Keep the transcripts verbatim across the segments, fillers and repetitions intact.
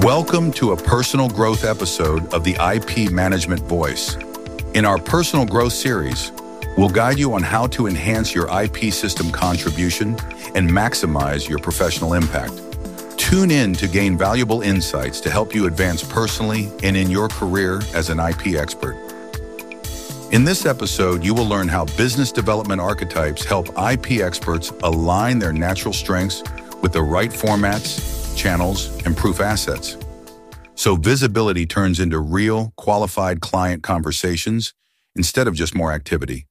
Welcome to a personal growth episode of the I P Management Voice. In our personal growth series, we'll guide you on how to enhance your I P system contribution and maximize your professional impact. Tune in to gain valuable insights to help you advance personally and in your career as an I P expert. In this episode, you will learn how business development archetypes help I P experts align their natural strengths with the right formats, channels, and proof assets. So visibility turns into real, qualified client conversations instead of just more activity.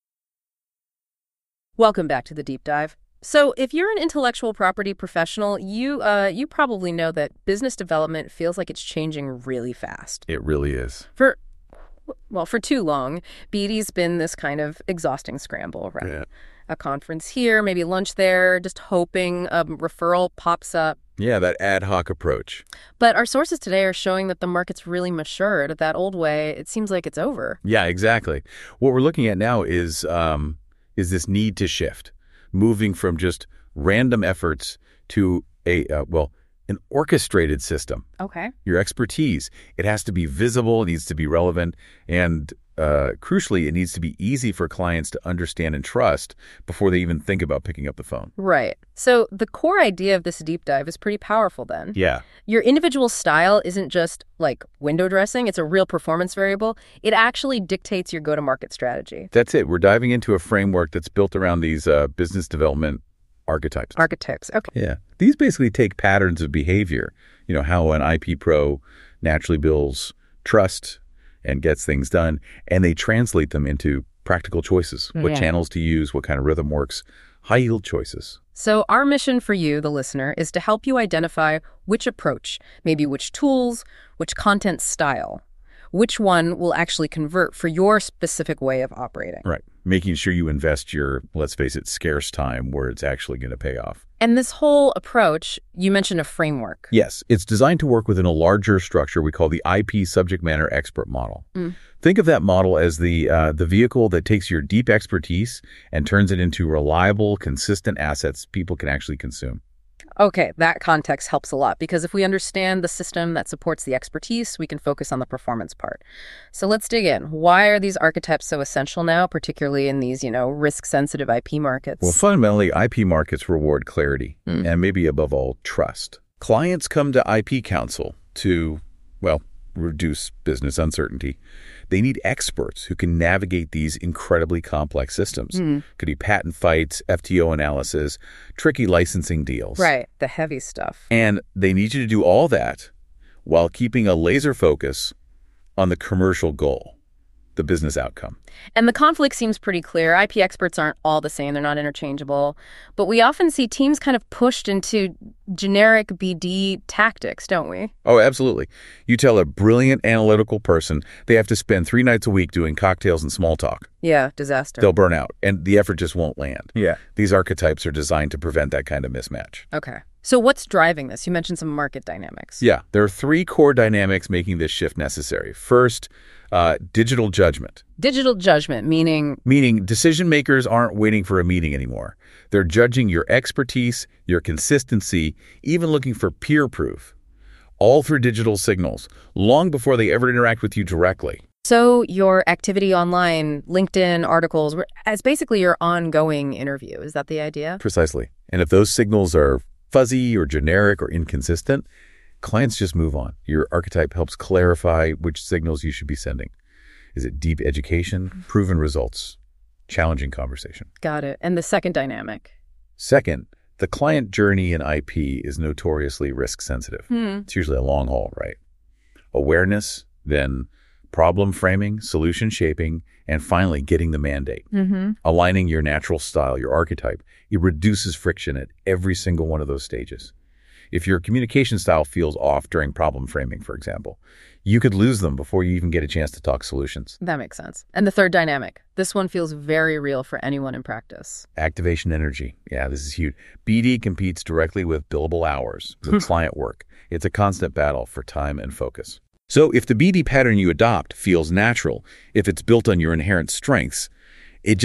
Welcome back to the Deep Dive. So if you're an intellectual property professional, you uh, you probably know that business development feels like it's changing really fast. It really is. For, well, for too long, B D's been this kind of exhausting scramble, right? Yeah. A conference here, maybe lunch there, just hoping a referral pops up. Yeah, that ad hoc approach. But our sources today are showing that the market's really matured. That old way, it seems like it's over. Yeah, exactly. What we're looking at now is um, is this need to shift, moving from just random efforts to a, uh, well, an orchestrated system. Okay. Your expertise, it has to be visible, it needs to be relevant, and uh, crucially, it needs to be easy for clients to understand and trust before they even think about picking up the phone. Right. So the core idea of this deep dive is pretty powerful then. Yeah. Your individual style isn't just like window dressing. It's a real performance variable. It actually dictates your go-to-market strategy. That's it. We're diving into a framework that's built around these uh, business development archetypes. Archetypes. Okay. Yeah. These basically take patterns of behavior, you know, how an I P pro naturally builds trust and gets things done, and they translate them into practical choices, what Yeah. channels to use, what kind of rhythm works, high-yield choices. So our mission for you, the listener, is to help you identify which approach, maybe which tools, which content style, which one will actually convert for your specific way of operating. Right. Making sure you invest your, let's face it, scarce time where it's actually going to pay off. And this whole approach, you mentioned a framework. Yes, it's designed to work within a larger structure we call the I P subject matter expert model. Mm. Think of that model as the uh, the vehicle that takes your deep expertise and turns it into reliable, consistent assets people can actually consume. Okay, that context helps a lot because if we understand the system that supports the expertise, we can focus on the performance part. So let's dig in. Why are these archetypes so essential now, particularly in these, you know, risk-sensitive I P markets? Well, fundamentally, I P markets reward clarity Mm. and maybe above all, trust. Clients come to I P Council to, well, reduce business uncertainty. They need experts who can navigate these incredibly complex systems. Mm. Could be patent fights, F T O analysis, tricky licensing deals. Right, the heavy stuff. And they need you to do all that while keeping a laser focus on the commercial goal, the business outcome. And the conflict seems pretty clear. I P experts aren't all the same. They're not interchangeable. But we often see teams kind of pushed into generic B D tactics, don't we? Oh, absolutely. You tell a brilliant analytical person they have to spend three nights a week doing cocktails and small talk. Yeah, disaster. They'll burn out, and the effort just won't land. Yeah. These archetypes are designed to prevent that kind of mismatch. Okay. So what's driving this? You mentioned some market dynamics. Yeah, there are three core dynamics making this shift necessary. First, uh, digital judgment. Digital judgment, meaning Meaning decision makers aren't waiting for a meeting anymore. They're judging your expertise, your consistency, even looking for peer proof, all through digital signals, long before they ever interact with you directly. so your activity online, LinkedIn, articles, as basically your ongoing interview. Is that the idea? Precisely. And if those signals are fuzzy or generic or inconsistent, clients just move on. Your archetype helps clarify which signals you should be sending. Is it deep education, proven results, challenging conversation? Got it. And the second dynamic. Second, the client journey in I P is notoriously risk sensitive. Hmm. It's usually a long haul, right? Awareness, then problem framing, solution shaping, and finally getting the mandate. Mm-hmm. Aligning your natural style, your archetype, it reduces friction at every single one of those stages. If your communication style feels off during problem framing, for example, you could lose them before you even get a chance to talk solutions. That makes sense. And the third dynamic. This one feels very real for anyone in practice. Activation energy. Yeah, this is huge. B D competes directly with billable hours, with client work. It's a constant battle for time and focus. So if the B D pattern you adopt feels natural, if it's built on your inherent strengths, it just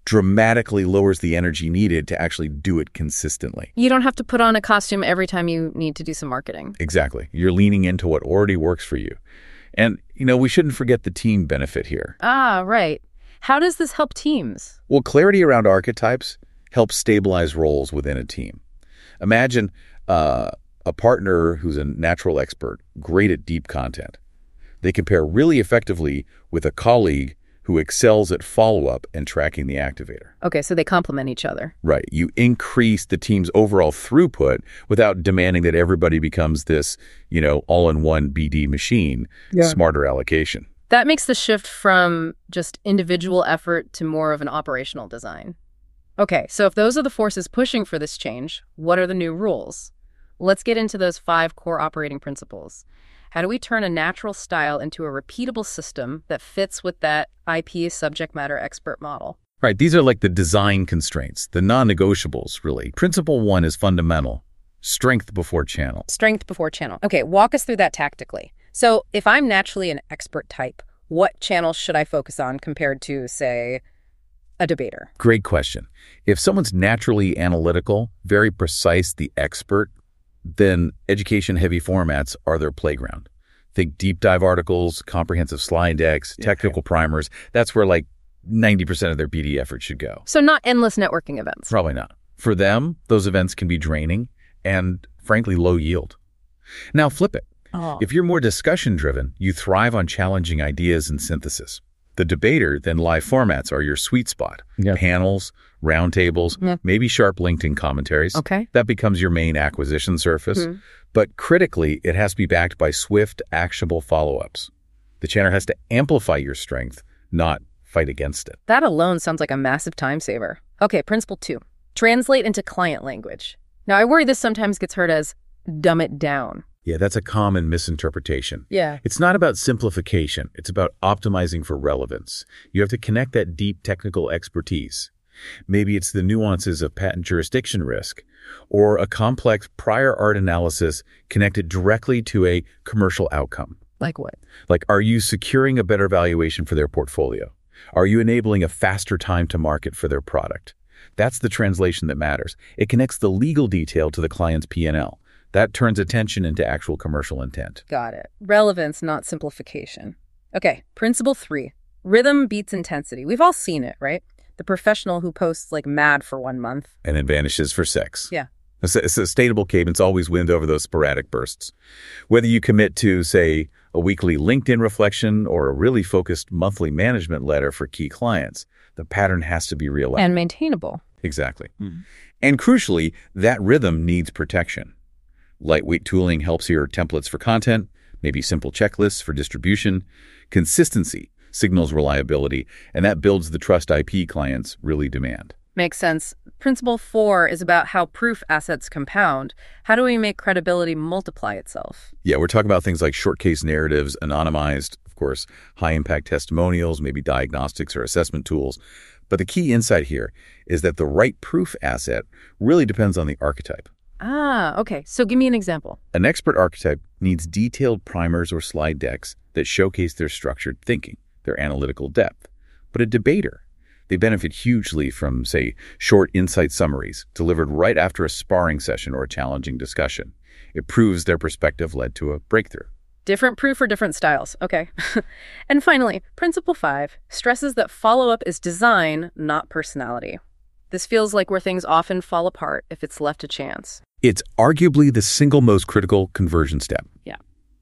dramatically lowers the energy needed to actually do it consistently. You don't have to put on a costume every time you need to do some marketing. Exactly. You're leaning into what already works for you. And, you know, we shouldn't forget the team benefit here. Ah, right. How does this help teams? Well, clarity around archetypes helps stabilize roles within a team. Imagine uh, a partner who's a natural expert, great at deep content. They can pair really effectively with a colleague who excels at follow-up and tracking the activator. Okay, so they complement each other. Right. You increase the team's overall throughput without demanding that everybody becomes this, you know, all-in-one B D machine, Yeah. Smarter allocation. That makes the shift from just individual effort to more of an operational design. Okay, so if those are the forces pushing for this change, what are the new rules? Let's get into those five core operating principles. How do we turn a natural style into a repeatable system that fits with that I P subject matter expert model? Right. These are like the design constraints, the non-negotiables, really. Principle one is fundamental. Strength before channel. Strength before channel. Okay, walk us through that tactically. So if I'm naturally an expert type, what channels should I focus on compared to, say, a debater? Great question. If someone's naturally analytical, very precise, the expert, then education-heavy formats are their playground. Think deep dive articles, comprehensive slide decks, technical primers. That's where like ninety percent of their B D effort should go. So not endless networking events. Probably not. For them, those events can be draining and, frankly, low yield. Now flip it. Oh. If you're more discussion-driven, you thrive on challenging ideas and synthesis. The debater, then live formats are your sweet spot. Yeah. Panels, roundtables, Yeah. maybe sharp LinkedIn commentaries. Okay. That becomes your main acquisition surface. Mm-hmm. But critically, it has to be backed by swift, actionable follow-ups. The channel has to amplify your strength, not fight against it. That alone sounds like a massive time saver. Okay, principle two. Translate into client language. Now, I worry this sometimes gets heard as dumb it down. Yeah, that's a common misinterpretation. Yeah. It's not about simplification. It's about optimizing for relevance. You have to connect that deep technical expertise. Maybe it's the nuances of patent jurisdiction risk or a complex prior art analysis connected directly to a commercial outcome. Like what? Like, are you securing a better valuation for their portfolio? Are you enabling a faster time to market for their product? That's the translation that matters. It connects the legal detail to the client's P and L. That turns attention into actual commercial intent. Got it. Relevance, not simplification. Okay, principle three. Rhythm beats intensity. We've all seen it, right? The professional who posts like mad for one month. And it vanishes for six. Yeah. A sustainable cadence always wins over those sporadic bursts. Whether you commit to, say, a weekly LinkedIn reflection or a really focused monthly management letter for key clients, the pattern has to be realized. And maintainable. Exactly. Mm-hmm. And crucially, that rhythm needs protection. Lightweight tooling helps here, templates for content, maybe simple checklists for distribution. Consistency signals reliability, and that builds the trust I P clients really demand. Makes sense. Principle four is about how proof assets compound. How do we make credibility multiply itself? Yeah, we're talking about things like short case narratives, anonymized, of course, high-impact testimonials, maybe diagnostics or assessment tools. But the key insight here is that the right proof asset really depends on the archetype. Ah, okay. So give me an example. An expert archetype needs detailed primers or slide decks that showcase their structured thinking, their analytical depth. But a debater, they benefit hugely from, say, short insight summaries delivered right after a sparring session or a challenging discussion. It proves their perspective led to a breakthrough. Different proof for different styles. Okay. And finally, principle five stresses that follow-up is design, not personality. This feels like where things often fall apart if it's left to chance. It's arguably the single most critical conversion step. Yeah.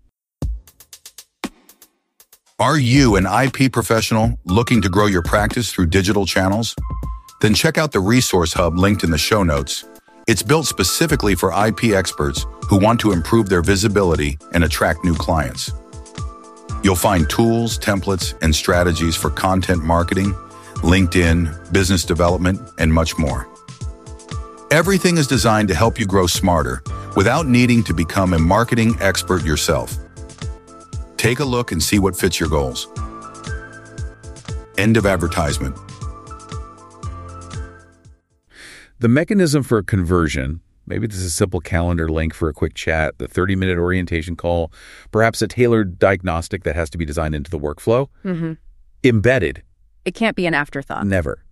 Are you an I P professional looking to grow your practice through digital channels? Then check out the resource hub linked in the show notes. It's built specifically for I P experts who want to improve their visibility and attract new clients. You'll find tools, templates, and strategies for content marketing, LinkedIn, business development, and much more. Everything is designed to help you grow smarter without needing to become a marketing expert yourself. Take a look and see what fits your goals. End of advertisement. The mechanism for conversion, maybe this is a simple calendar link for a quick chat, the thirty-minute orientation call, perhaps a tailored diagnostic that has to be designed into the workflow. Mm-hmm. Embedded. It can't be an afterthought. Never.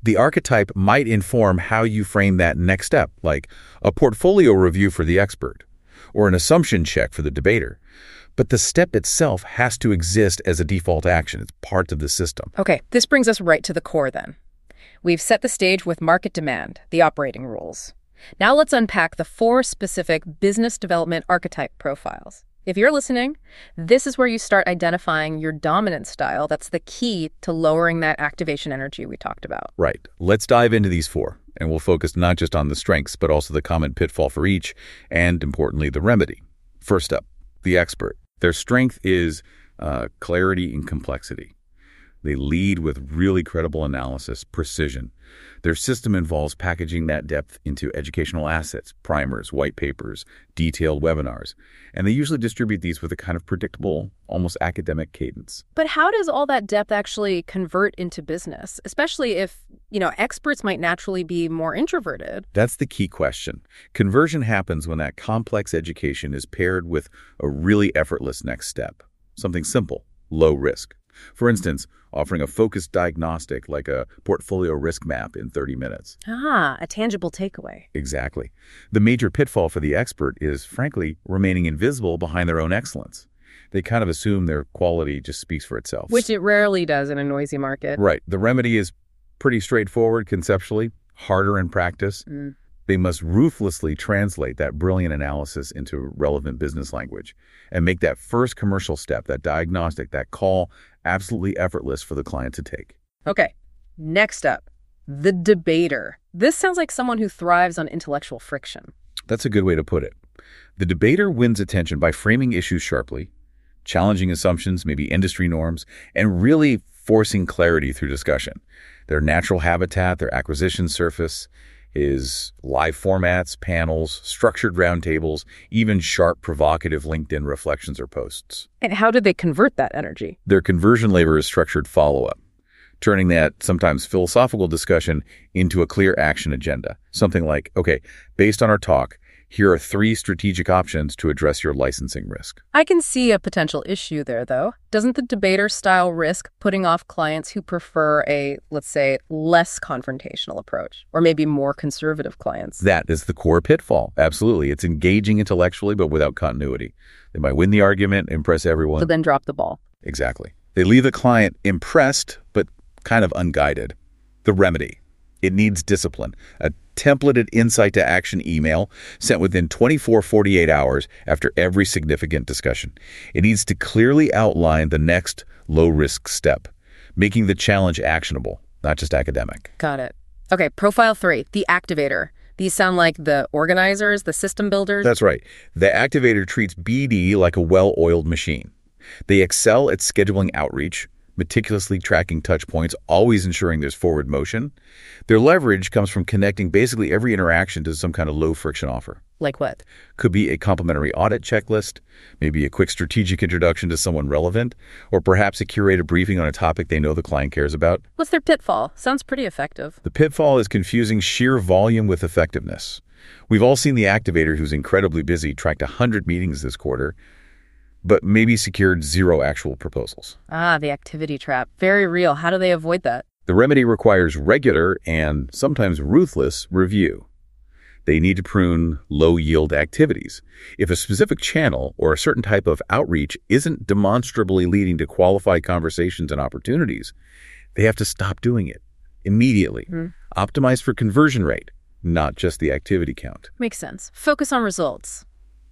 The archetype might inform how you frame that next step, like a portfolio review for the expert or an assumption check for the debater. But the step itself has to exist as a default action. It's part of the system. Okay, this brings us right to the core then. We've set the stage with market demand, the operating rules. Now let's unpack the four specific business development archetype profiles. If you're listening, this is where you start identifying your dominant style. That's the key to lowering that activation energy we talked about. Right. Let's dive into these four, and we'll focus not just on the strengths, but also the common pitfall for each, and importantly, the remedy. First up, the expert. Their strength is uh, clarity and complexity. They lead with really credible analysis, precision. Their system involves packaging that depth into educational assets, primers, white papers, detailed webinars, and they usually distribute these with a kind of predictable, almost academic cadence. But how does all that depth actually convert into business, especially if, you know, experts might naturally be more introverted? That's the key question. Conversion happens when that complex education is paired with a really effortless next step, something simple, low risk. For instance, offering a focused diagnostic like a portfolio risk map in thirty minutes. Ah, a tangible takeaway. Exactly. The major pitfall for the expert is, frankly, remaining invisible behind their own excellence. They kind of assume their quality just speaks for itself. Which it rarely does in a noisy market. Right. The remedy is pretty straightforward conceptually, harder in practice. Mm. They must ruthlessly translate that brilliant analysis into relevant business language and make that first commercial step, that diagnostic, that call, absolutely effortless for the client to take. Okay, next up, the debater. This sounds like someone who thrives on intellectual friction. That's a good way to put it. The debater wins attention by framing issues sharply, challenging assumptions, maybe industry norms, and really forcing clarity through discussion. Their natural habitat, their acquisition surface, is live formats, panels, structured roundtables, even sharp, provocative LinkedIn reflections or posts. And how do they convert that energy? Their conversion lever is structured follow-up, turning that sometimes philosophical discussion into a clear action agenda. Something like, okay, based on our talk, here are three strategic options to address your licensing risk. I can see a potential issue there, though. Doesn't the debater style risk putting off clients who prefer a, let's say, less confrontational approach, or maybe more conservative clients? That is the core pitfall. Absolutely. It's engaging intellectually, but without continuity. They might win the argument, impress everyone. But then drop the ball. Exactly. They leave the client impressed, but kind of unguided. The remedy. It needs discipline. A templated insight to action email sent within twenty-four, forty-eight hours after every significant discussion. It needs to clearly outline the next low-risk step, making the challenge actionable, not just academic. Got it. Okay, profile three, the activator. These sound like the organizers, the system builders? That's right. The activator treats B D like a well-oiled machine. They excel at scheduling outreach, meticulously tracking touch points, always ensuring there's forward motion. Their leverage comes from connecting basically every interaction to some kind of low-friction offer. Like what? Could be a complimentary audit checklist, maybe a quick strategic introduction to someone relevant, or perhaps a curated briefing on a topic they know the client cares about. What's their pitfall? Sounds pretty effective. The pitfall is confusing sheer volume with effectiveness. We've all seen the activator who's incredibly busy, tracked one hundred meetings this quarter, but maybe secured zero actual proposals. Ah, the activity trap. Very real. How do they avoid that? The remedy requires regular and sometimes ruthless review. They need to prune low-yield activities. If a specific channel or a certain type of outreach isn't demonstrably leading to qualified conversations and opportunities, they have to stop doing it immediately. Mm. Optimize for conversion rate, not just the activity count. Makes sense. Focus on results.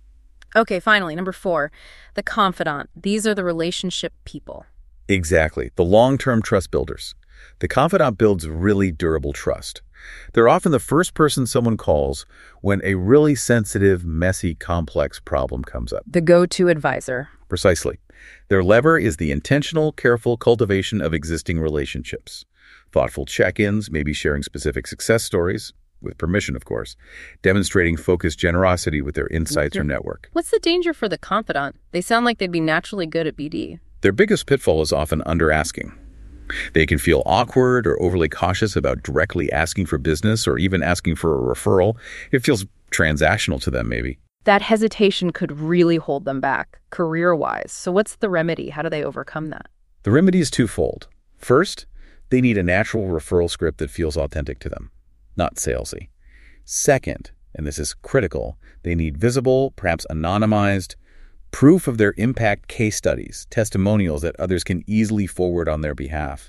Okay, finally, number four, the confidant. These are the relationship people. Exactly. The long-term trust builders. The confidant builds really durable trust. They're often the first person someone calls when a really sensitive, messy, complex problem comes up. The go-to advisor. Precisely. Their lever is the intentional, careful cultivation of existing relationships. Thoughtful check-ins, maybe sharing specific success stories, with permission, of course, demonstrating focused generosity with their insights or network. What's the danger for the confidant? They sound like they'd be naturally good at B D. Their biggest pitfall is often under-asking. They can feel awkward or overly cautious about directly asking for business or even asking for a referral. It feels transactional to them, maybe. That hesitation could really hold them back, career-wise. So what's the remedy? How do they overcome that? The remedy is twofold. First, They need a natural referral script that feels authentic to them, not salesy. Second, and this is critical, they need visible, perhaps anonymized, proof of their impact case studies, testimonials that others can easily forward on their behalf.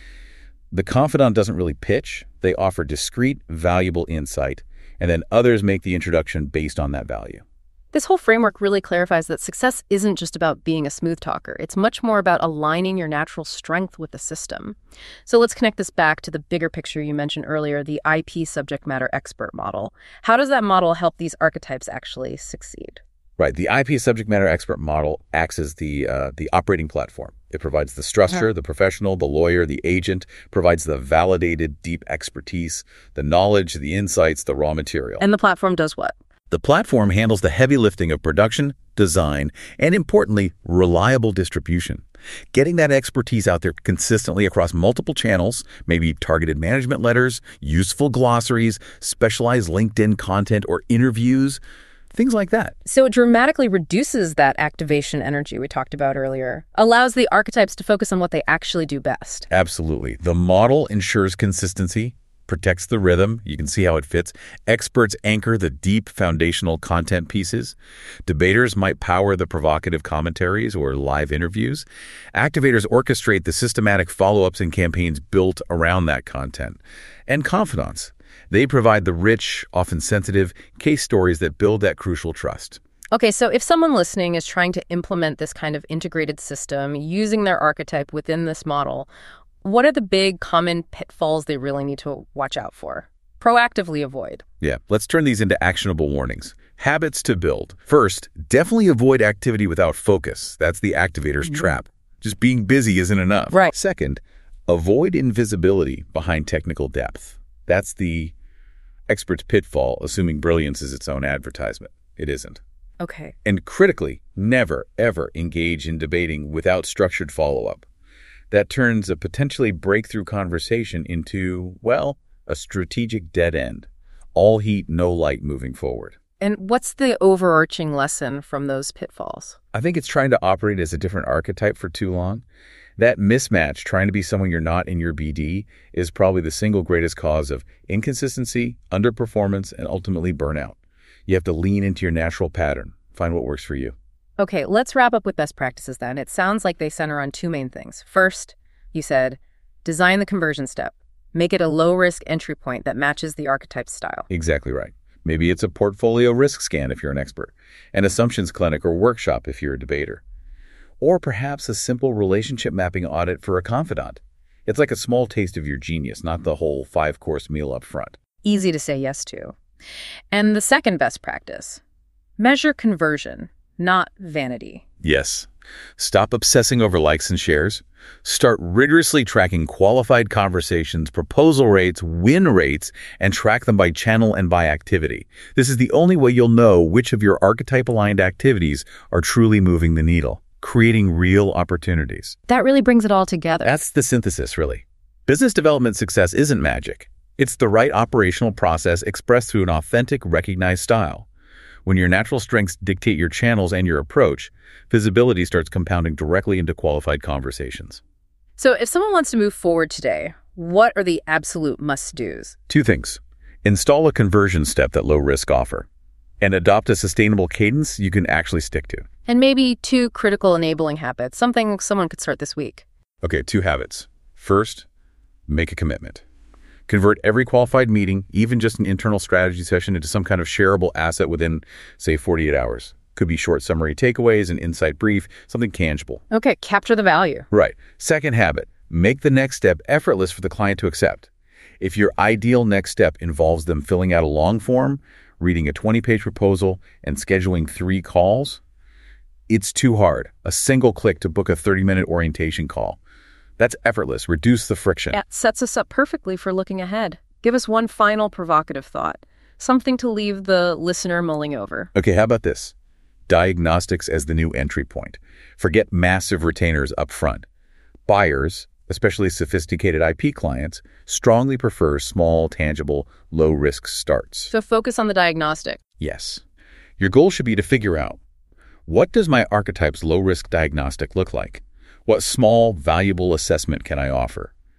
The confidant doesn't really pitch. They offer discreet, valuable insight, and then others make the introduction based on that value. This whole framework really clarifies that success isn't just about being a smooth talker. It's much more about aligning your natural strength with the system. So let's connect this back to the bigger picture you mentioned earlier, the I P subject matter expert model. How does that model help these archetypes actually succeed? Right. The I P subject matter expert model acts as the uh, the operating platform. It provides the structure, the professional, the lawyer, the agent, provides the validated, deep expertise, the knowledge, the insights, the raw material. And the platform does what? The platform handles the heavy lifting of production, design, and importantly, reliable distribution. Getting that expertise out there consistently across multiple channels, maybe targeted management letters, useful glossaries, specialized LinkedIn content, or interviews, things like that. So it dramatically reduces that activation energy we talked about earlier, allows the archetypes to focus on what they actually do best. Absolutely. The model ensures consistency, protects the rhythm. You can see how it fits. Experts anchor the deep foundational content pieces. Debaters might power the provocative commentaries or live interviews. Activators orchestrate the systematic follow-ups and campaigns built around that content. And confidants, they provide the rich, often sensitive, case stories that build that crucial trust. Okay, so if someone listening is trying to implement this kind of integrated system using their archetype within this model, what are the big common pitfalls they really need to watch out for? Proactively avoid. Yeah, let's turn these into actionable warnings. Habits to build. First, definitely avoid activity without focus. That's the activator's mm-hmm. trap. Just being busy isn't enough. Right. Second, avoid invisibility behind technical depth. That's the expert's pitfall, assuming brilliance is its own advertisement. It isn't. Okay. And critically, never, ever engage in debating without structured follow-up. That turns a potentially breakthrough conversation into, well, a strategic dead end. All heat, no light moving forward. And what's the overarching lesson from those pitfalls? I think it's trying to operate as a different archetype for too long. That mismatch, trying to be someone you're not in your B D, is probably the single greatest cause of inconsistency, underperformance, and ultimately burnout. You have to lean into your natural pattern. Find what works for you. Okay, let's wrap up with best practices then. It sounds like they center on two main things. First, you said, design the conversion step. Make it a low-risk entry point that matches the archetype style. Exactly right. Maybe it's a portfolio risk scan if you're an expert, an assumptions clinic or workshop if you're a debater. Or perhaps a simple relationship mapping audit for a confidant. It's like a small taste of your genius, not the whole five-course meal up front. Easy to say yes to. And the second best practice, measure conversion, not vanity. Yes. Stop obsessing over likes and shares. Start rigorously tracking qualified conversations, proposal rates, win rates, and track them by channel and by activity. This is the only way you'll know which of your archetype-aligned activities are truly moving the needle, creating real opportunities. That really brings it all together. That's the synthesis, really. Business development success isn't magic. It's the right operational process expressed through an authentic, recognized style. When your natural strengths dictate your channels and your approach, visibility starts compounding directly into qualified conversations. So if someone wants to move forward today, what are the absolute must-dos? Two things. Install a conversion step that low risk offer, and adopt a sustainable cadence you can actually stick to. And maybe two critical enabling habits, something someone could start this week. Okay, two habits. First, make a commitment. Convert every qualified meeting, even just an internal strategy session, into some kind of shareable asset within, say, forty-eight hours. Could be short summary takeaways, an insight brief, something tangible. Okay, capture the value. Right. Second habit, make the next step effortless for the client to accept. If your ideal next step involves them filling out a long form, reading a twenty-page proposal, and scheduling three calls, it's too hard. A single click to book a thirty-minute orientation call. That's effortless. Reduce the friction. That sets us up perfectly for looking ahead. Give us one final provocative thought, something to leave the listener mulling over. Okay, how about this? Diagnostics as the new entry point. Forget massive retainers up front. Buyers, especially sophisticated I P clients, strongly prefer small, tangible, low-risk starts. So focus on the diagnostic. Yes. Your goal should be to figure out, what does my archetype's low-risk diagnostic look like? What small, valuable assessment can I offer?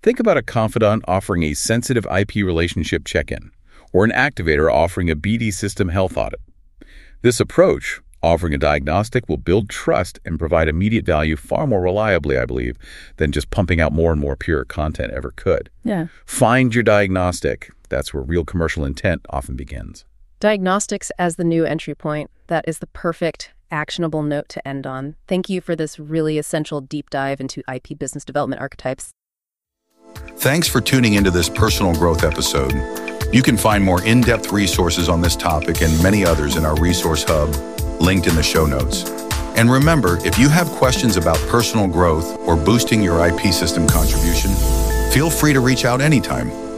Think about a confidant offering a sensitive I P relationship check-in, or an activator offering a B D system health audit. This approach, offering a diagnostic, will build trust and provide immediate value far more reliably, I believe, than just pumping out more and more pure content ever could. Yeah. Find your diagnostic. That's where real commercial intent often begins. Diagnostics as the new entry point. That is the perfect, actionable note to end on. Thank you for this really essential deep dive into I P business development archetypes. Thanks for tuning into this personal growth episode. You can find more in-depth resources on this topic and many others in our resource hub, linked in the show notes. And remember, if you have questions about personal growth or boosting your I P system contribution, feel free to reach out anytime.